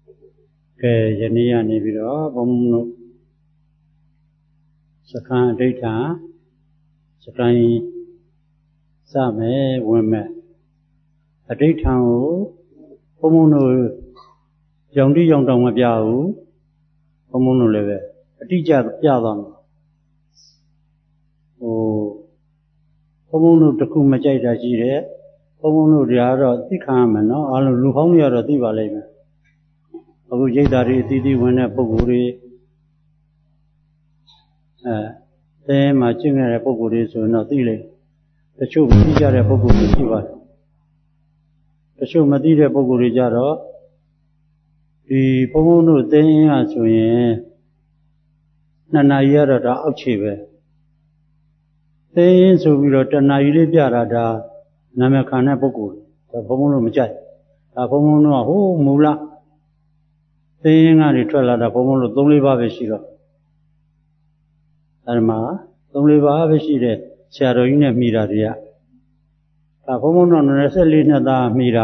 ယနေ့ကနေပြီးတော့ဘုံဘုံတို့စခန်းအဋ္ဌာစခန်းစမယ်ဝင်မယ်အဋ္ဌာကိုဘုံဘုံတို့ရောင်တိရောင်တောင်မပြဘူးဘုံဘုံတို့လည်းပဲအတိအကျပြသွားမှာဘုံဘုံတို့တစ်ခုမကြိုက်တာရှိတယ်ဘုံဘုံတို့တွေကတော့သိခံရမယ်နော်အားလုံးလူဟောင်းတွေကတော့သိပါလိမ့်မယ်အခုရိတ်တာတွေအသီးသီးဝင်တဲ့ပုဂ္ဂိုလ်တွေအဲမှာကျင့်ရတဲ့ပုဂ္ဂိုလ်တွေဆိုရင်တော့သိလိမ့်တချို့မသိကြတဲ့ပုဂ္ဂိုလ်တွေရှိပါတယ်တချို့မသိတဲ့ပုဂ္ဂိုလ်တွေကြတော့ဒီဘုံဘုံတို့သင်ရဆိုရင်2 နာရီရတော့ဒါအောက်ခြေပဲသင်ရင်ဆိုပြီးတော့1 နာရီလေးပြတာဒါနာမည်ခံတဲ့ပုဂ္ဂိုလ်ဒါဘုံဘုံတို့မကြိုက်ဒါဘုံဘုံတို့ကဟိုးမူလသင်ရင်ကနေထွက်လာတာဘုံဘုံတို့3-4 ပါးပဲရှိတော့အဲဒီမှာ3-4 ပါးပဲရှိတဲ့ဆရာတော်ကြီးနဲ့မိတာတွေကဒါဘုံဘုံတို့24 နှစ်သားမိတာ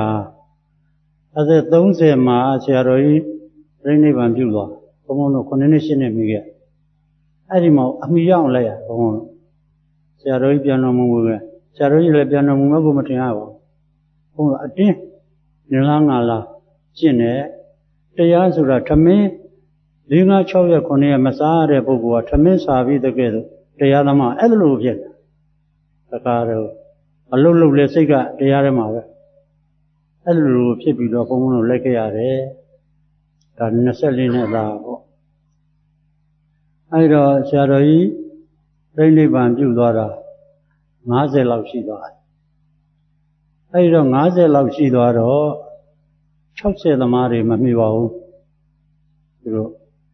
30မှာဆရာတော်ကြီးပြိဋိဘံပြုသွားဘုံဘုံတို့9 နှစ် 10 နှစ်မိခဲ့အဲ့ဒီမှာအမိရအောင်လိုက်ရဘုံဘုံတို့ဆရာတော်ကြီးပြန်တော်မူပဲဆရာတော်ကြီးလည်းပြန်တော်မူမဲ့ကိုမထင်ရပါဘူးဘုံတို့အတင်းနလားငါလားကျင့်တယ်တရားဆိုတာထမင်း4-5-6 ရက်9 ရက်မစားရတဲ့ပုဂ္ဂိုလ်ကထမင်းစားပြီးတကယ်လို့တရားသမားအဲ့လိုဖြစ်တယ်တခါတော့အလုတ်လုတ်လဲစိတ်ကတရားထဲမှာပဲအဲ့လိုဖြစ်ပြီးတော့ဘုံဘုံတို့လိုက်ခဲ့ရတယ်ဒါ24 နှစ်သားပေါ့အဲ့တော့ဆရာတော်ကြီးပြိဋိဘံပြုသွားတာ50လောက်ရှိသွားတယ်အဲ့တော့50လောက်ရှိသွားတော့60 သမားတွေမမှီပါဘူးသူတို့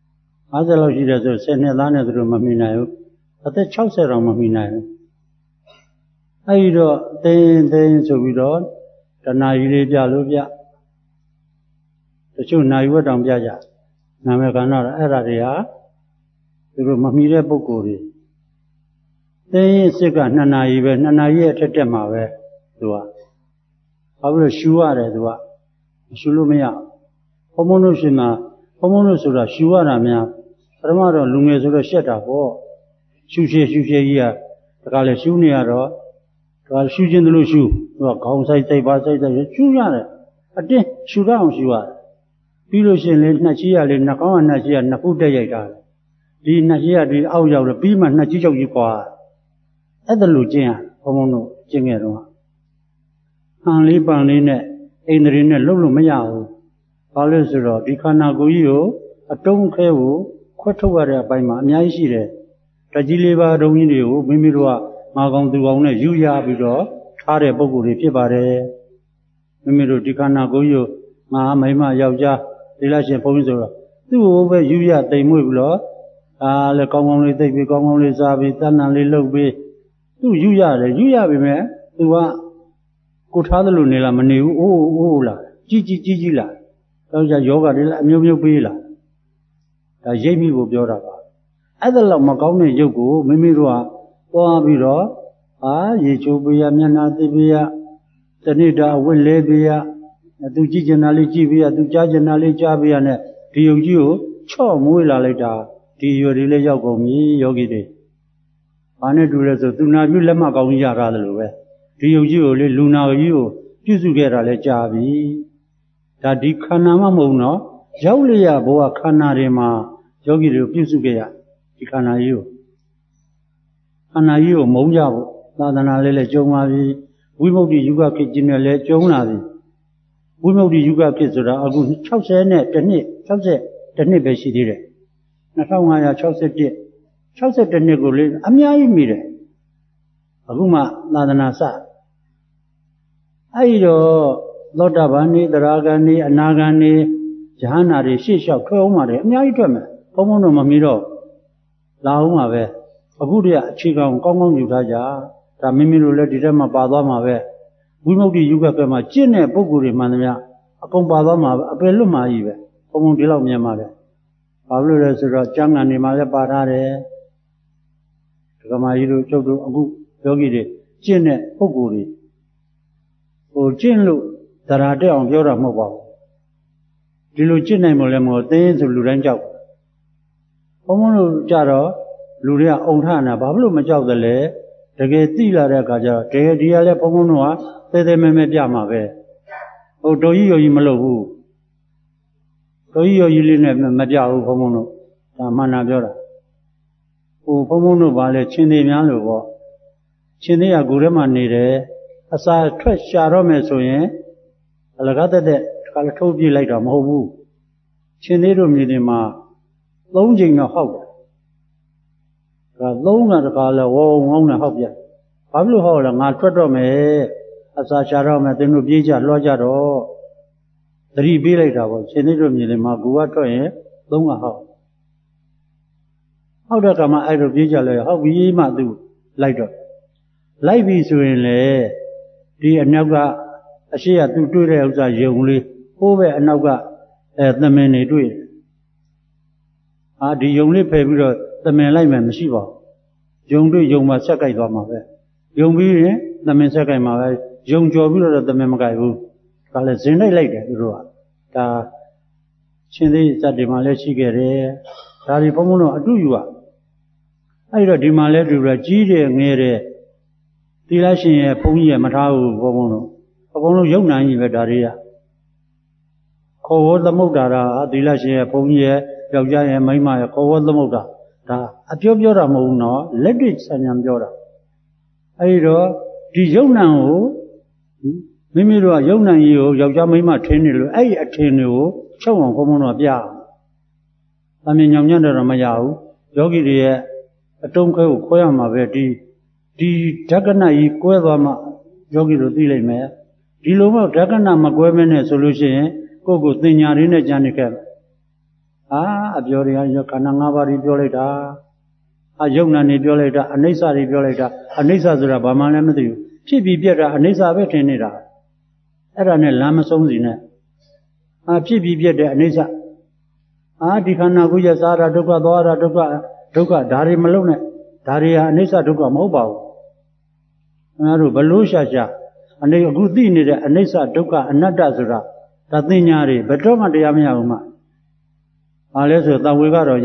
50လောက်ရှိတယ်ဆို10 နှစ်သားနဲ့သူတို့မမှီနိုင်ဘူးအသက်60တောင်မမှီနိုင်ဘူးအဲ့တော့သင်ဆိုပြီးတော့1 နာရီလေးပြလို့ပြတချို့နိုင်ဝက်တောင်ပြကြနာမည်ခံတော့အဲ့ဒါတွေဟာသူတို့မမှီတဲ့ပုဂ္ဂိုလ်တွေသင်ရင်စစ်က2 နာရီပဲ2 နာရီရဲ့အထက်တက်မှာပဲသူကဘာဖြစ်လို့ရှူရတယ်သူကရှူလို့မရဘုံဘုံတို့ရှင်မှာဘုံဘုံတို့ဆိုတာရှူရတာများပထမတော့လူငယ်ဆိုတော့ရှက်တာပေါ့ရှူရှည်ကြီးကတခါလေရှူနေရတော့ဒါရှူခြင်းတလို့ရှူသူကခေါင်းဆိုင်ပါဆိုင်ရှူရတယ်အတင်းရှူရအောင်ရှူရတယ်ပြီးလို့ရှိရင်လေနှစ်ချီရလေနှာခေါင်းကနှစ်ချီရနှစ်ခုတက်ရိုက်တာဒီနှစ်ချီရဒီအောက်ရောက်တော့ပြီးမှနှစ်ချီချုပ်ကြီးခွာအဲ့ဒါလိုကျင့်ရဘုံဘုံတို့ကျင့်ခဲ့တော့ဟန်လေးပန်လေးနဲ့အိန္ဒြေနဲ့လှုပ်လို့မရဘူးဘာလို့ဆိုတော့ဒီခန္ဓာကိုယ်ကြီးကိုအတုံးခဲကိုခွဲထုတ်ရတဲ့အပိုင်းမှာအများကြီးရှိတယ်တကြီးလေးပါတုံးကြီးတွေကိုမိမိတို့ကငါကောင်သူကောင်နဲ့ယူရပြီးတော့ထားတဲ့ပုံကိုယ်တွေဖြစ်ပါတယ်မိမိတို့ဒီခန္ဓာကိုယ်ကြီးကိုငါမိမယောက်ျားဒီလားရှင်ဘုန်းကြီးဆိုတော့သူ့ကိုပဲယူရတိမ်မွေ့ပြီးတော့လည်းကောင်းကောင်းလေးသိပ်ပြီးကောင်းကောင်းလေးစားပြီးတဏ္ဍာလေးလှုပ်ပြီးသူ့ယူရတယ်ယူရပြီမဲ့သူကကိုထားသလိုနေလားမနေဘူးအိုးလားကြီးလားတော့ကြယောဂတွေလည်းအမျိုးမျိုးပေးလာဒါရိပ်မိကိုပြောတာပါအဲ့ဒါလောက်မကောင်းတဲ့ရုပ်ကိုမိမိတို့ကသွားပြီးတော့ရေချိုးပေးရမျက်နှာသိပေးရတဏိတာအဝတ်လဲပေးရသူကြည့်ကျင်တာလေးကြည့်ပေးရသူကြားကျင်တာလေးကြားပေးရနဲ့ဒီရုပ်ကြီးကိုချော့မွေးလာလိုက်တာဒီရွယ်တွေလည်းရောက်ကုန်ပြီယောဂီတွေဘာနဲ့တူလဲဆိုသူနာပြုလက်မကောင်းကြီးရတာလို့ပဲဒီရုပ်ကြီးကိုလေလူနာကြီးကိုပြုစုခဲ့တာလည်းကြာပြီဒါဒီခန္ဓာမှမဟုတ်တော့ရောက်လျက်ဘဝခန္ဓာတွေမှာယောဂီတွေကိုပြုစုခဲ့ရဒီခန္ဓာကြီးကိုမုန်းကြဖို့သာသနာလေးလည်းကျုံပါပြီဝိမု ക്തി ယုဂခေတ်ကြီးနဲ့လည်းကျုံလာပြီဝိမု ക്തി ယုဂခေတ်ဆိုတာအခု60နဲ့1နှစ်61နှစ်ပဲရှိသေးတယ်2561 61နှစ်ကိုလေအများကြီးမိတယ်အခုမှသာသနာစအဲ့တော့သောတာပန်နေသရဂန်နေအနာဂန်နေယဟန္တာတွေရှေ့လျှောက်ထွက်အောင်ပါတယ်အများကြီးထွက်မယ်ဘုံဘုံတို့မမီတော့လာအောင်ပါပဲအခုတည်းကအခြေခံကောင်းကောင်းယူထားကြဒါမိမိတို့လည်းဒီထဲမှာပါသွားမှာပဲဝိမု ക്തി ယုဂကမှာကျင့်တဲ့ပုဂ္ဂိုလ်တွေမှန်သမျှအကုန်ပါသွားမှာပဲအပယ်လွတ်မှာကြီးပဲဘုံဘုံဒီလောက်မြင်ပါတယ်ဘာလို့လဲဆိုတော့ကျမ်းဂန်တွေမှာလည်းပါထားတယ်ဒကမာကြီးတို့ကျုပ်တို့အခုယောဂီတွေကျင့်တဲ့ပုဂ္ဂိုလ်တွေဟိုကျင့်လို့သရာတက်အောင်ပြောတာမဟုတ်ပါဘူးဒီလိုจิตနိုင်မို့လဲမို့သင်းဆိုလူတိုင်းကြောက်ဘုံဘုံတို့ကြတော့လူတွေကအုံထနာဘာဖြစ်လို့မကြောက်သလဲတကယ်သိလာတဲ့အခါကျတော့တကယ်ဒီကလည်းဘုံဘုံတို့ကတဲတဲမဲမဲပြမှာပဲဟိုတော်ကြီးရောကြီးမလုပ်ဘူးတော်ကြီးရောကြီးလေးနဲ့မပြဘူးဘုံဘုံတို့ဒါမှန်တာပြောတာဟိုဘုံဘုံတို့ဗာလဲချင်းသေးများလို့ပေါ့ချင်းသေးကကိုယ်ထဲမှာနေတယ်အစာထွက်ရှာတော့မယ်ဆိုရင်အလကားတက်တဲ့ခါလည်းထုတ်ပြလိုက်တာမဟုတ်ဘူးချင်းသေးတို့မြေတွေမှာ3 ချိန်တော့ဟောက်တယ်ဒါ3ကတခါလဲဝုံဝုံနဲ့ဟောက်ပြဘာဖြစ်လို့ဟောက်လဲငါထွက်တော့မယ်အစာရှာတော့မယ်သင်တို့ပြေးကြလွှားကြတော့သတိပေးလိုက်တာပေါ့ချင်းသေးတို့မြေတွေမှာကိုကထွက်ရင်3ကဟောက်တဲ့ကမှအဲ့လိုပြေးကြလဲဟောက်ပြီးမှသူလိုက်တော့လိုက်ပြီဆိုရင်လေဒီအနောက်ကအရှိကသူတွေ့တဲ့ဥစ္စာယုံလေးဟိုးပဲအနောက်ကသမင်နေတွေ့ဒီယုံလေးဖယ်ပြီးတော့သမင်လိုက်မယ်မရှိပါဘူးယုံတွေ့ယုံမှာဆက်ကြိုက်သွားမှာပဲယုံပြီးရင်သမင်ဆက်ကြိုက်မှာပဲယုံကြော်ပြီးတော့သမင်မကြိုက်ဘူးဒါလည်းဇင်လိုက်တယ်သူတို့ကဒါချင်းသေးစက်တွေမှာလည်းရှိခဲ့တယ်ဒါဒီဘုံဘုံတော့အတူယူအဲ့တော့ဒီမှာလည်းတူတော့ကြီးတယ်ငယ်တယ်သီလရှင်ရဲ့ဘုန်းကြီးရဲ့မထားဘူးဘုံဘုံတို့အကုန်လုံးယုံနိုင်ကြီးပဲဒါတွေကခေါ်ဝသမုဒ္ဒါရာသီလရှင်ရဲ့ဘုန်းကြီးရဲ့ယောက်ျားရဲ့မိန်းမရဲ့ခေါ်ဝသမုဒ္ဒါဒါအပြောတာမဟုတ်ဘူးနော်လက်တွေ့ဆံဉာဏ်ပြောတာအဲဒီတော့ဒီယုံနံကိုမိမိတို့ကယုံနံကြီးကိုယောက်ျားမိန်းမထင်းနေလို့အဲ့ဒီအထင်တွေကိုချုပ်အောင်ဘုံဘုံတော့ပြ။အမြင်ညောင်ညံ့တော့မရဘူးယောဂီတွေရဲ့အတုံးခဲကိုခွဲရမှာပဲဒီဓက္ကနကြီးကွဲသွားမှယောဂီတို့သိလိုက်မယ်ဒီလိုမှဓက္ကနမကွဲမနဲ့ဆိုလို့ရှိရင်ကိုယ့်ကိုသင်ညာရင်းနဲ့ကြံနေခဲ့အပြောတွေကခန္ဓာ၅ပါးကြီးပြောလိုက်တာယုံနာနေပြောလိုက်တာအနိစ္စတွေပြောလိုက်တာအနိစ္စဆိုတာဘာမှလည်းမသိဘူးဖြစ်ပြီးပြက်တာအနိစ္စပဲထင်နေတာအဲ့ဒါနဲ့လမ်းမဆုံးစီနဲ့ဖြစ်ပြီးပြက်တဲ့အနိစ္စဒီခန္ဓာကိုယ်ရစားတာဒုက္ခသွားတာဒုက္ခဒါတွေမလုံးနဲ့ဒါတွေဟာအနိစ္စဒုက္ခမဟုတ်ပါဘူးခင်ဗျားတို့ဘလို့ရှာအခုသိနေတဲ့အနိစ္စဒုက္ခအနတ္တဆိုတာဒါသိညာတွေဘယ်တော့မှတရားမရဘူးမှဘာလဲဆိုသံဝေကတော့ရ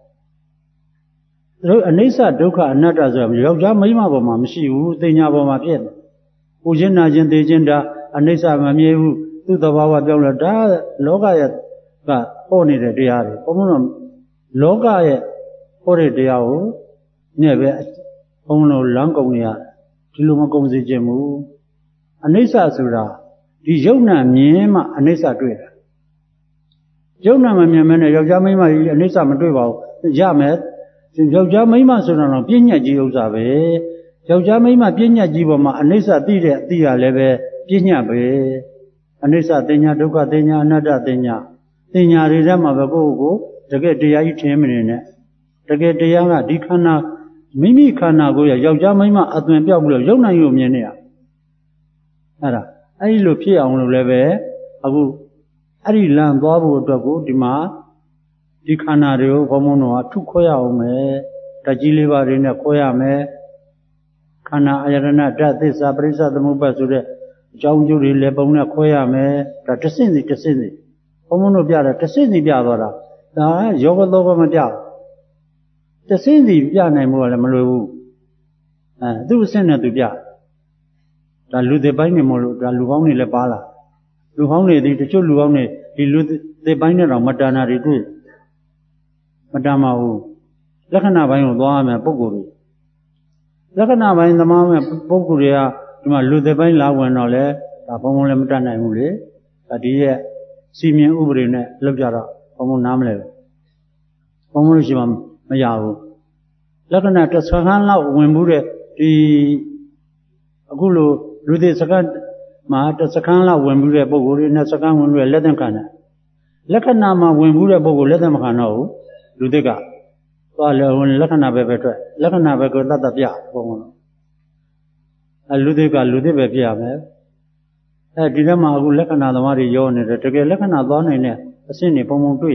သူတို့အနိစ္စဒုက္ခအနတ္တဆိုတာယောက်ျားမိန်းမပေါ်မှာမရှိဘူးသိညာပေါ်မှာဖြစ်တယ်ပူခြင်းနာခြင်းသိခြင်းဒါအနိစ္စမမြဲဘူးသူ့သဘာဝပြောင်းလဲဒါလောကရဲ့ကဟောနေတဲ့တရားတွေဘုံဘုံတော့လောကရဲ့ဟောတဲ့တရားကိုနဲ့ပဲဘုံလုံးလမ်းကုန်နေရတယ်ဒီလိုမကုန်စေခြင်းဘူးအနိစ္စဆိုတာဒီယုံနာမြင်မှအနိစ္စတွေ့တာယုံနာမမြင်မနဲ့ယောက်ျားမိန်းမကြီးအနိစ္စမတွေ့ပါဘူးရမယ်ယောက်ျားမိန်းမဆိုတော့ပြဉ္ညာကြီးဥစ္စာပဲယောက်ျားမိန်းမပြဉ္ညာကြီးပေါ်မှာအနိစ္စသိတဲ့အသိရလည်းပဲပြဉ္ညာပဲအနိစ္စသိညာဒုက္ခသိညာအနတ္တသိညာတွေထဲမှာပဲကိုယ့်ကိုတကယ်တရားကြီးထင်မနေနဲ့တကယ်တရားကဒီခန္ဓာမိမိခန္ဓာကိုယ်ယောက်ျားမိန်းမအသွင်ပြောက်ပြီးတော့ယုံနိုင်ရုံမြင်နေရအဲ့ဒါအဲ့ဒီလိုဖြစ်အောင်လို့လည်းပဲအခုအဲ့ဒီလမ်းသွားဖို့အတွက်ကိုဒီမှာဒီခန္ဓာတွေကိုဘုံဘုံတော်ကထုခွဲရအောင်မယ်ဓာတ်ကြီးလေးပါးတွေနဲ့ခွဲရမယ်ခန္ဓာအာယတနာဓာတ်သစ္စာပရိစ္ဆသမုပ္ပါဆိုတဲ့အကြောင်းကျိုးတွေလည်းပုံနဲ့ခွဲရမယ်ဒါတစ်စင်းစီဘုံဘုံတို့ပြတာတစ်စင်းစီပြသွားတာဒါယောဂသောဘမပြတစ်စင်းစီပြနိုင်ဖို့လည်းမလွယ်ဘူးသူ့အစင်းနဲ့သူပြဒါလူသစ်ပိုင်းနေမလို့ဒါလူကောင်းတွေလည်းပါလာလူကောင်းတွေဒီတချို့လူကောင်းတွေဒီလူသစ်ပိုင်းနဲ့တော့မတဏ္ဍာတွေတွေ့မတမ်းပါဘူးလက္ခဏာပိုင်းကိုသွားရမယ်ပုဂ္ဂိုလ်တွေလက္ခဏာပိုင်းသမားမဲ့ပုဂ္ဂိုလ်တွေကဒီမှာလူသစ်ပိုင်းလာဝင်တော့လေဒါဘုံဘုံလည်းမတတ်နိုင်ဘူးလေဒါဒီရဲ့စီမင်းဥပဒေနဲ့လောက်ကြတော့ဘုံဘုံနားမလဲဘုံဘုံလို့ရှိမှမရဘူးလက္ခဏာတစ်စက္ကန့်လောက်ဝင်မှုတဲ့ဒီအခုလိုလူသစ်စက္ကန့်မှာတစ်စက္ကန့်လောက်ဝင်မှုတဲ့ပုဂ္ဂိုလ်တွေနဲ့စက္ကန့်ဝင်လို့လက်သင့်ခံတယ်လက္ခဏာမှာဝင်မှုတဲ့ပုဂ္ဂိုလ်လက်သင့်မခံတော့ဘူးလူသစ်ကသွားလေလက္ခဏာပဲထွက်လက္ခဏာပဲကိုတတ်တတ်ပြဘုံဘုံလူသစ်ကလူသစ်ပဲပြရမယ်ဒီထဲမှာအခုလက္ခဏာသမားတွေရောနေတယ်တကယ်လက္ခဏာသွားနိုင်တဲ့အဆင့်တွေဘုံဘုံတွေ့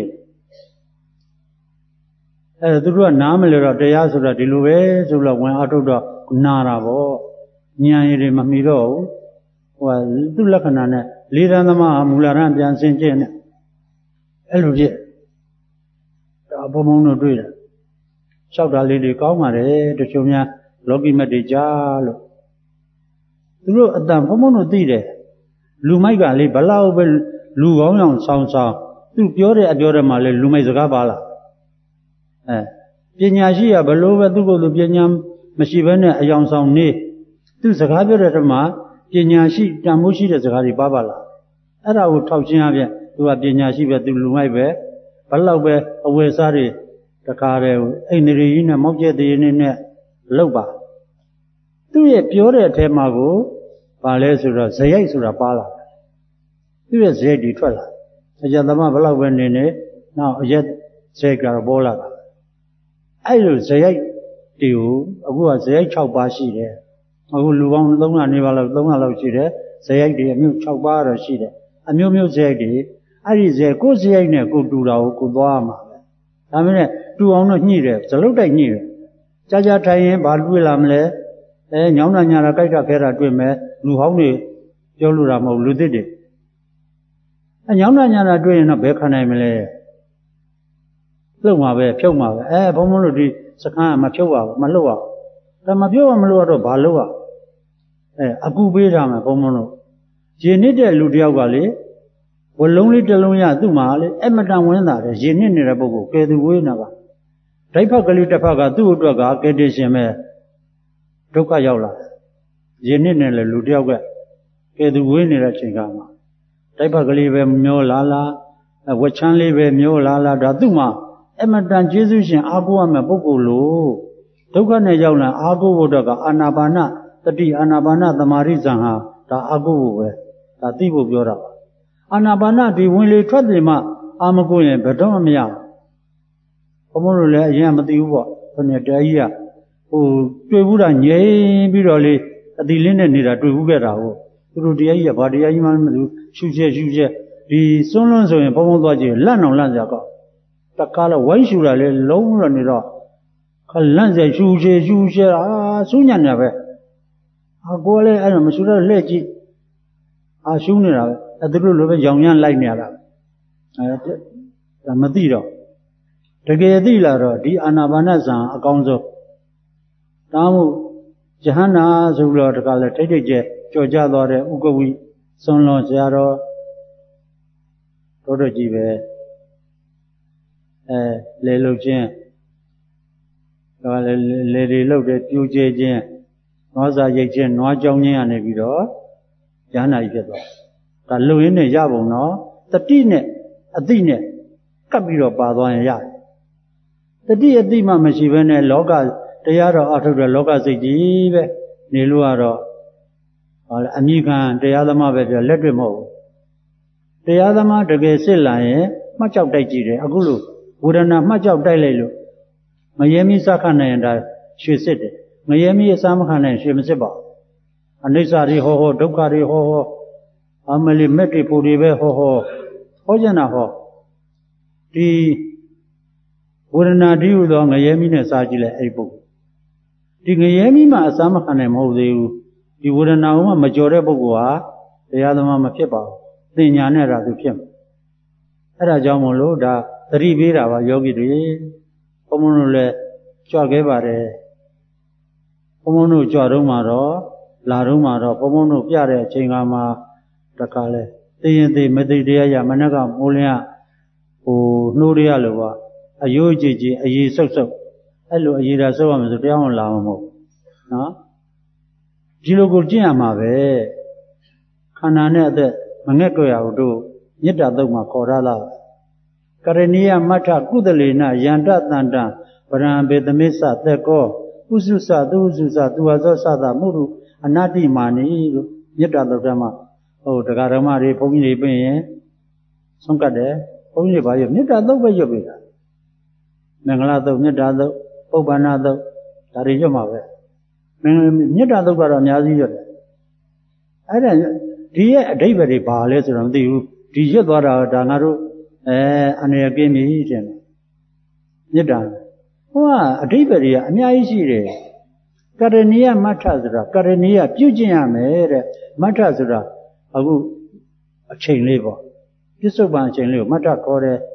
သူတို့ကနားမလဲတော့တရားဆိုတော့ဒီလိုပဲဆိုတော့ဝင်အထုတ်တော့နာတာပေါ့ဉာဏ်ရည်တွေမမီတော့ဘူးသူ့လက္ခဏာနဲ့လေးတန်းသမားမူလရန်ပြန်ဆင်းကျင့်နဲ့ Elude. Abomono do it. Shout a lady comare, the Chumia, Logi Medijalo. Through at the Pomono did it. Lumaiga li Balao, Lugon sounds out. Tu Piore at your male, Lumezagabala. Pinyashia, Balova, Dugo, Lubianam, Mashivana, a young sound knee. Tu Zagabirama, Pinyashi, Tamushi, the Zagari Babala. And I would talk Jinavia to a Pinyashi to Lumaibe, Balao, away sorry, the car, in the Rina, Moja, the Inn, Loba. Tu a Piore at Temago, Palesura, Sayasura Pala. Tu a Zedi Twella. A Yadama Bala went in it, now yet say Garabola. I will say to you, I was a chowbashi there. I will long Nivala Chile, say I did a new chowbar she there. A new music, I is a cozy go to the Kubama. I mean, two on near, salute I near. Jaja Tayen, Balwilamle, and Yona Kaita Kera Dwime, Luhoni, Joluramo Ludidi. And Yona doing a becanamele. Luma, Puma, Pomolodi, Saka, Machoa, Maloa. The Mapua Malua Balua. Agubira, Pomono. Jenita Ludia Valley. Well, only Telonia, Dumali, Emadan Wenda, Jenin Rabogo, Kedu Winava. Taipa Galita Paga, Duaga, Kedishame, Toka Yola. Jenin Ludia, Kedu Winira Chingama. Taipa Galive Miolala, Wachanlive Miolala, Daduma. Emadan Jesus in Aguama Bogolo. Toka Nejala, Agu Wodaga, Anabana, the Anabana, the Marizanga, the Agu, the Tibu Yora. Anabana, the Winley Tradima, Amagoyan, Bedomia. Omorula Yamadiwa, Panetaia, who Tuvuran Ye, Biroli, at the linen near Tuvera, through the Aya, Badia, Shuje, the Solonzo and Pomodaji, Lano Lanzaco. The color, why should I let low run it off? Kalanza, Shuje, Sunya never. I go and I'm sure I'll let you. I sooner at the rule of a young like Nara. The Madiro. The Gayadilla, the Anabanaza, Agonzo. Tamu Jahana, Zula, the color, Tedje, Georgia, Ugowi, Sonlo, Zaro, Toto Jive. Lelo Jen, Lady loaded you Jen, Noza Jen, no Johnny and a video, Jana Yellow. The Luin Yabo no, the Tine, a Dine, Capiro Badon. The dear Dima Machivene Loga, the Yaro out of the Loga Zive, Niluaro, Amiga, the other Mabet, let him move. The other Mata Gesilla, much of Dajire, Agulu. Wouldn't much of Dailelu. Miami Sakana and I, she said, Miami is Samhana and Shemseba. And this are the ho, Dokari ho, Amali Metri Purive ho, Hojana ho. The wouldn't do the Miami Sajila Ebo. The Miami Ma Samhana Mode, you wouldn't know a majority Bogua, the other Mamma Kepa, the Yanera to Kim. Era Jamolo da. Three Vira Yogi, Pomonule, Chagevare, Pomonu Charumaro, La Rumaro, Pomonu Piare, Chingama, Takale, the Medidia Managa, Mulia, who Nuria Lua, a Yuji, a Yi Soso, Elo Yira Soam, the Diamond Lamo. No? Gilogurgia Mave, Canane, the Manekoya do, Yeta Dogma Corala. Karenia Mata Kudalina, Yanda Tanda, Parambe the Mesa, the Go, Uzusa, Duazosada, Muru, Anati Mani, Yeta the Rama, oh, the Garamari, Pogni Bay, Sonkade, only by your Nita, the way you be. Mangalado, Nita, Obanado, Tarijoma. Nita, the Garamiazi. I don't, dear David Palace around you, Tija Danaru. And again, me eating. You're done. Oh, a deeper, I mean, I see it. Karenia Matazra, Karenia, Pugina, Matazra, a chain labor. This is one chain labor, Mata Core,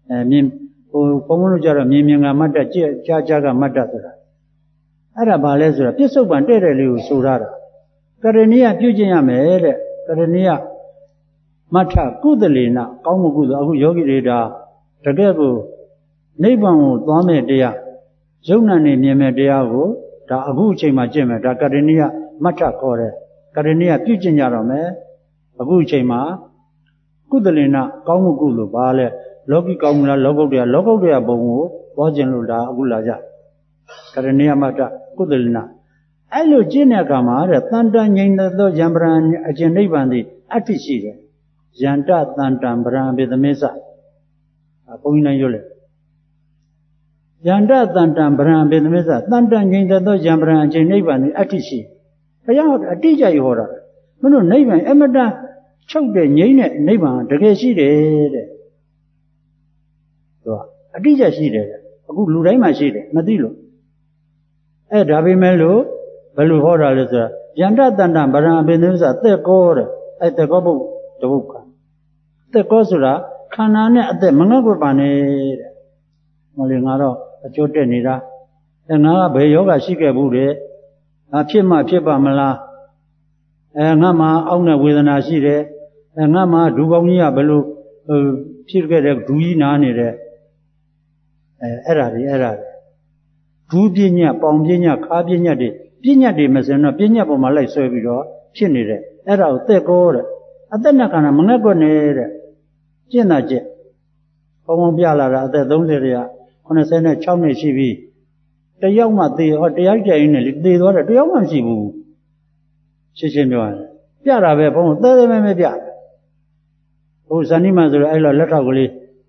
မြင်ဘုံဘုံတို့ကြတော့မြင်ကမတ်တကြားကမတ်တဆိုတာအဲ့ဒါဘာလဲဆိုတော့ပြစ္ဆုတ်ပံတဲ့တဲ့လေးကိုဆိုရတာကရဏီယပြုကျင့်ရမယ်တဲ့ကရဏီယမထကုသလေနကောင်းမှုကုသအခုယောဂီတွေဒါတကယ်ကိုနိဗ္ဗာန်ကိုသွားမဲ့တရားယုံနာနေမြင်မဲ့တရားကိုဒါအခုအချိန်မှာကျင့်မယ်ဒါကရဏီယမထခေါ်တယ်ကရဏီယပြုကျင့်ကြတော့မယ်အခုအချိန်မှာကုသလေနကောင်းမှုကုလို့ဘာလဲလောကီကောင်းမှုလားလောကုတ္တရာဘုံကိုသွားကျင်လို့ဒါအခုလာကြကရဏီယမထကုသလေနအဲ့လိုကျင့်တဲ့အခါမှာတဲ့တန်တန်ငြိမ်သောယံပရံအကျင့်နိဗ္ဗာန်သည်အတ္တိရှိတယ်ယန္တတန်တံပရံဘေသမစ္ဆဘုန်းကြီးနိုင်ရွတ်လေယန္တတန်တံပရံဘေသမစ္ဆတန်တန်ငြိမ်သောယံပရံအကျင့်နိဗ္ဗာန်သည်အတ္တိရှိဘုရားအတိအကျဟောတာမင်းတို့နိဗ္ဗာန်အမတန်ချုပ်တဲ့ငြိမ်းတဲ့နိဗ္ဗာန်တကယ်ရှိတယ်တဲ့သူကအတိအကျရှိတယ်အခုလူတိုင်းမှာရှိတယ်မသိလို့ဒါပေမဲ့လို့ဘယ်လိုဟောတာလဲဆိုတော့ယန္တတန်တံပရံဘေသမစ္ဆသက်ကောတဲ့သက်ကောဘုတဘုခသက်ကောဆိုတာခန္ဓာနဲ့အသက်မငတ်ကွပါနဲ့တဲ့ဟောလေငါတော့အကျိုးတက်နေတာငါကဘယ်ယောဂရှိခဲ့ဘူးတဲ့ဖြစ်မှဖြစ်ပါမလားငါမှအောက်နဲ့ဝေဒနာရှိတယ်ငါမှဒူပေါင်းကြီးကဘယ်လိုဖြစ်ခဲ့တဲ့ဒူကြီးနားနေတယ်အဲ့ဒါတွေဒူးပညာပေါင်ပညာခါပညာတွေပညာတွေမစင်တော့ပညာပေါ်မှာလိုက်ဆွဲပြီးတော့ဖြစ်နေတယ်အဲ့ဒါကိုသက်ကောတဲ့အသက်နဲ့ခန္ဓာမငတ်ကွနဲ့တဲ့ကျင့်တာကျင့်ဘုံဘုံပြလာတာအသက်30တည်းက86နှစ်ရှိပြီတယောက်မှသေဟောတရားကြရင်လည်းသေသွားတယ်တယောက်မှမရှိဘူးရှင်းပြောရတယ်ပြတာပဲဘုံသဲသဲမဲပြဟိုဇာနိမဆိုတော့အဲ့လိုလက်ထောက်ကလေး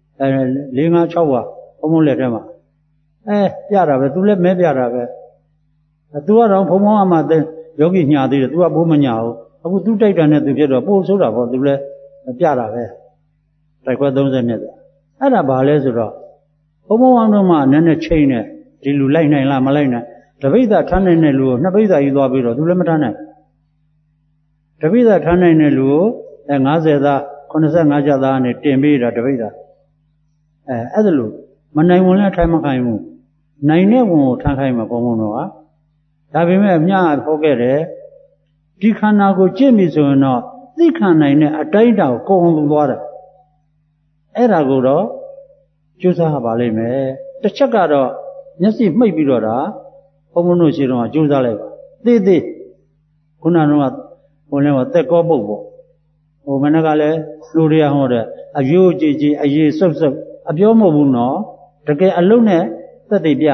4 5 6ပါဘုံလက်ထဲမှာပြတာပဲသူလည်းမဲပြတာပဲသူကတော့ဘုံဘုံအမှယောဂီညာသေးတယ်သူကဘိုးမညာဘူးအခုသူတိုက်တာနဲ့သူဖြစ်တော့ပို့ဆိုးတာပေါ့သူလည်းပြတာပဲတိုက်ခွဲ30မြတ်အဲ့ဒါဘာလဲဆိုတော့ဘုံဘုံအောင်တော့မှနည်းနည်းချိန်နဲ့ဒီလူလိုက်နိုင်လားမလိုက်နိုင်တပိဿထမ်းနိုင်တဲ့လူကိုနှစ်ပိဿကြီးသွားပြီးတော့သူလည်းမထမ်းနိုင်တပိဿထမ်းနိုင်တဲ့လူကို50သား85ကျပ်သားနဲ့တင်ပေးတာတပိဿအဲ့ဒါလို့မနိုင်ဝင်လည်းထိုင်မခိုင်းဘူးနိုင်တဲ့ဝင်ကိုထမ်းခိုင်းမှာဘုံဘုံတော့ဒါပေမဲ့အမြတ်ဟောခဲ့တယ်ဒီခန္ဓာကိုကြည့်ပြီဆိုရင်တော့သိခံနိုင်တဲ့အတိုင်းတောင်ကိုယ်အောင်သွားတယ်အဲ့ဒါကိုတော့ကျိုးစားပါလိမ့်မယ်တစ်ချက်ကတော့မျက်စိမှိတ်ပြီးတော့ဒါဘုံဘုံတို့ရှိတော့ကျိုးစားလိုက်ပါသေးခုနကတော့ဘုံလဲကသက်ကောပုတ်ပေါ့ဟိုမနေ့ကလည်းလူတွေကဟောတဲ့အယိုးကြည်ကြည်အရေးစုပ်အပြောမဟုတ်ဘူးနော်တကယ်အလုံးနဲ့သက်သိပြ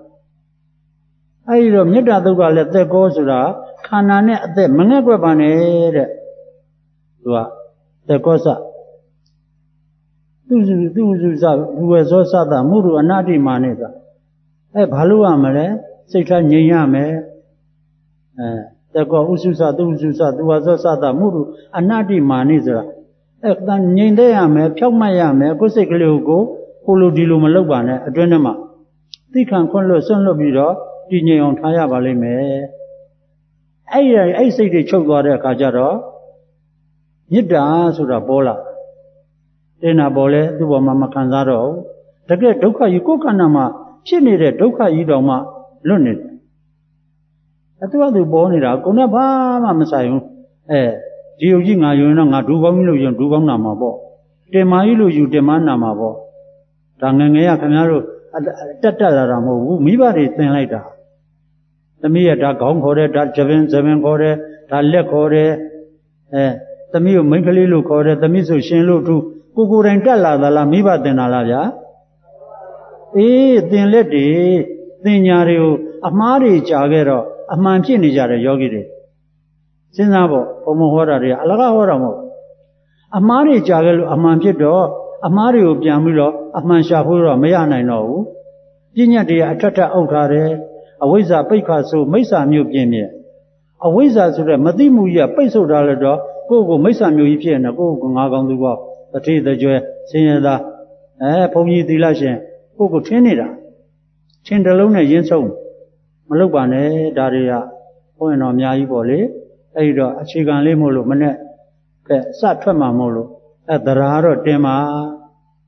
အဲဒီတော့မေတ္တာသုတ်ကလည်းသက်ကောဆိုတာခန္ဓာနဲ့အသက်မငဲ့ကွက်ပါနဲ့တဲ့သူကသက်ကောစသူစုစလူဝဲစောစတာမှုတို့အနာတိမာနဲ့သာဘာလို့ရမလဲစိတ်ထားငြိမ်ရမယ်သက်ကောဥစုစသူဥစုစသူဝါစောစတာမှုတို့အနာတိမာနဲ့ဆိုတာငြိမ်တဲ့ရမယ်ဖြောက်မှတ်ရမယ်ကိုယ်စိတ်ကလေးကိုကိုလိုဒီလိုမလုပ်ပါနဲ့အတွင်းထဲမှာသိခံခွင့်လွတ်ဆွန့်လွတ်ပြီးတော့တည်ငြိမ်အောင်ထားရပါလိမ့်မယ်အဲ့စိတ်တွေချုပ်သွားတဲ့အခါကျတော့မေတ္တာဆိုတာပေါ်လာတင်တာပေါ်လဲသူ့ပေါ်မှာမခံစားတော့ဘူးတကယ်ဒုက္ခကြီးကိုယ်ခန္ဓာမှာဖြစ်နေတဲ့ဒုက္ခကြီးတောင်မှလွတ်နေတယ်သူကသူပေါ်နေတာကိုယ်နဲ့ဘာမှမဆိုင်ဘူးဒီယုတ်ကြီးငါယူရင်တော့ငါဒူပေါင်းကြီးလို့ယူဒူပေါင်းနာမှာပေါ့တင်မာကြီးလို့ယူတင်မာနာမှာပေါ့ဒါငငယ်ရခင်ဗျားတို့တက်လာတာမဟုတ်ဘူးမိဘတွေသင်လိုက်တာသမီးရဒါခေါင်းခေါ်တယ်ဒါဂျပင်ခေါ်တယ်ဒါလက်ခေါ်တယ်သမီးကိုမိန်းကလေးလို့ခေါ်တယ်သမီးဆိုရှင်လို့သူကိုယ်တိုင်တက်လာသလားမိဘသင်တာလားဗျာသင်လက်တွေသင်ညာတွေကိုအမှားတွေကြာခဲ့တော့အမှန်ဖြစ်နေကြတယ်ယောဂီတွေစဉ်းစားဖို့ဘုံမဟောတာတွေအလကားဟောတာမဟုတ်အမှားတွေကြာခဲ့လို့အမှန်ဖြစ်တော့အမှားတွေကိုပြန်ပြီးတော့အမှန်ရှာဖို့တော့မရနိုင်တော့ဘူးပညာတွေအထက်ထအုပ်ထားတယ်အဝိဇ္ဇာပိတ်ခါဆိုမိစ္ဆာမျိုးပြင်းပြအဝိဇ္ဇာဆိုတဲ့မသိမှုကြီးကပိတ်ဆို့ထားလို့တော့ကိုယ့်ကိုမိစ္ဆာမျိုးကြီးဖြစ်နေကိုယ့်ကိုငါကောင်းသူပေါ့တတိတကြွယ်ဆင်းရဲသားဘုန်းကြီးသီလရှင်ကိုယ့်ကိုထင်းနေတာထင်းတစ်လုံးနဲ့ရင်းဆုံးမလုပ်ပါနဲ့ဒါတွေကဘုန်းရင်တော်အများကြီးပေါ့လေအဲ့ဒီတော့အခြေခံလေးမို့လို့မနဲ့စထွက်မှာမို့လို့သရာတော့တင်ပါ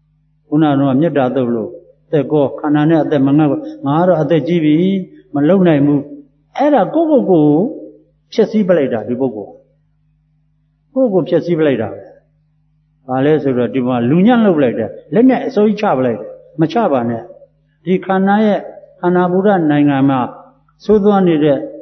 Kuna Meta Dolo, the go, Canana, the Mangaro at the GB, Malona move. Era go, Chessy Blada, the Bogo. Go, Chessy Blada. Alessio Dima, Lunian Loblada, Lena, so each other, Machabane. The Kanaya, Kanabura, Nangama, so the one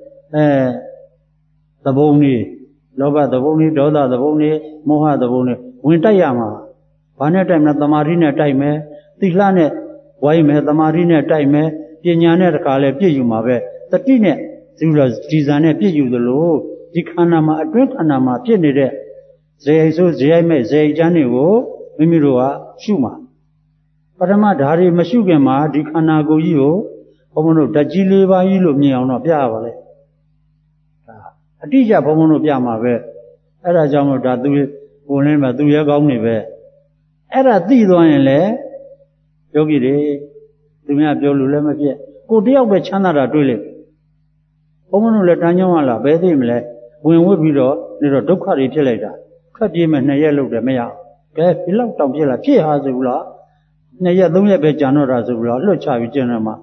the Boni, Loba the Boni, Doda the Boni, Moha the Boni, Wintayama. Panetime the Marina time, Tilane, Waime, the Marina time, Pinyane, Kale, Piyumabe, the Tine, Zulas, Tizane, Piyu the Low, Dikanama, Adrekanama, Pienide, Zezo, Zeme, Zejaniwo, Mimirua, Shuma. Patama Dari, Masugema, Dikanago Yo, Omono, Dajili, Vailu, Miano, Piavale. A teacher, Pomono Piama, Era Jamo Dadu, Unema, Duya Gomnive. Era Didoanle, Yogi, Dumia Biolulema, Kodia Bechanara Dule. Omono Letanyamala, Bedimle, when we below, little Dokari Teleda, Kadim and Nayello de Mea, Gay, Pilot of Yella, Piazula, Naya Dumia Bejano Razula, Lucha Genema.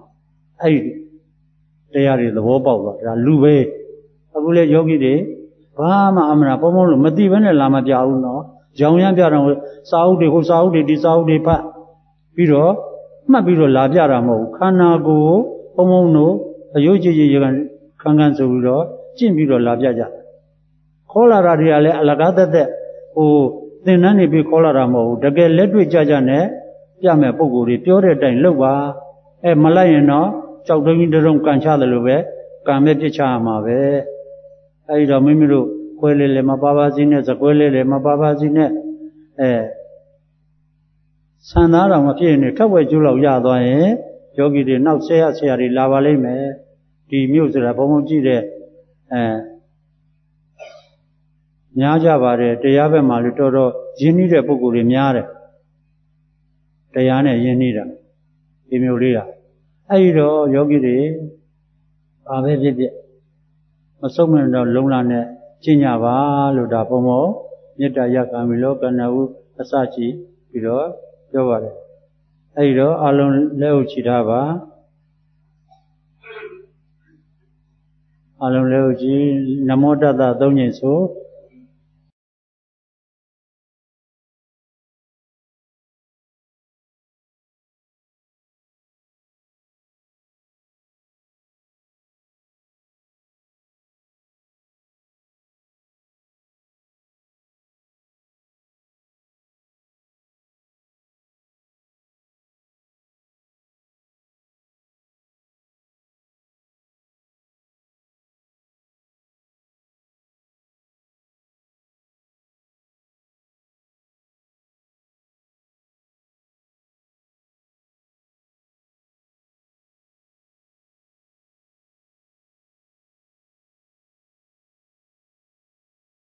They are the Wobble, Lube, Abule Yogi de, Bama Amra, Pomolo, Madivan and Lama Jauno. Jaunya Piano, Saudi, who Saudi, Saudi Pa Piro, Mabiro Labiaramo, Kanago, Pomono, a Yoji Kangansuro, Jimbiro Labiaja. Cholera Riale, Alagada, who the Nani be Colaramo, the girl led with Jajane, Yame Poguri, Pure Dain Lova, a Malayano, Chowding the room Canchada Lube, Kameti Chama, Aida Mimiru. Quelle Mababazine, the Quelle Mababazine, Sanara Mafine, Kawa Jula Yada, Yogi did not say as Yari Lavaleme, the music of Pomoji, Nyajavare, Tayave Malitoro, Jini de Puguri Miare, Tayane Yenida, Emulia. Aido, Yogi de Ave Masoman Lulane. Chinyava, Luda Pomo, Nita Yakamilo, Kanau, Asachi, Piro, Yovare. Aido, Alon Leo Chidava, Alon Leo G, Namoda da Donyeso,